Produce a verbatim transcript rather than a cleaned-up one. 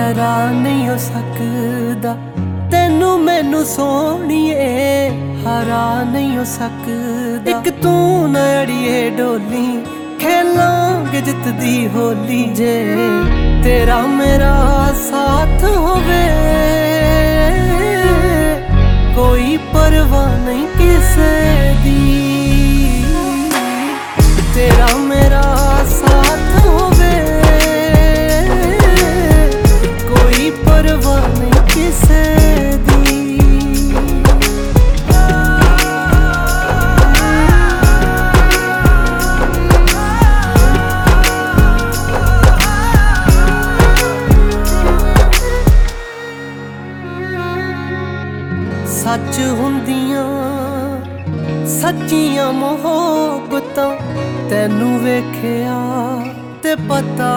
ਹਰਾ ਨਹੀਂ ਹੋ ਸਕਦਾ, ਤੈਨੂੰ ਮੈਨੂੰ ਸੋਹਣੀਏ ਹਰਾ ਨਹੀਂ ਹੋ ਸਕਦਾ। ਇੱਕ ਤੂੰ ਨਾ ਅੜੀਏ ਡੋਲੀ, ਖੇਲਾਂਗੇ ਜਿੱਤ ਦੀ ਹੋਲੀ, ਜੇ ਤੇਰਾ ਮੇਰਾ ਸਾਥ ਹੋਵੇ ਕੋਈ ਪਰਵਾਹ ਨਹੀਂ ਕਿਸੇ ਦੀ। ਤੇਰਾ ਮੇਰਾ ਸਾਥ ਹੋਵੇ ਕੋਈ ਪਰਵਾਹ ਨਹੀਂ ਕਿਸੇ ਦੀ। ਸੱਚ ਹੁੰਦੀਆਂ ਸੱਚੀਆਂ ਮੁਹੱਬਤਾਂ, ਤੈਨੂੰ ਵੇਖਿਆ ਤੇ ਪਤਾ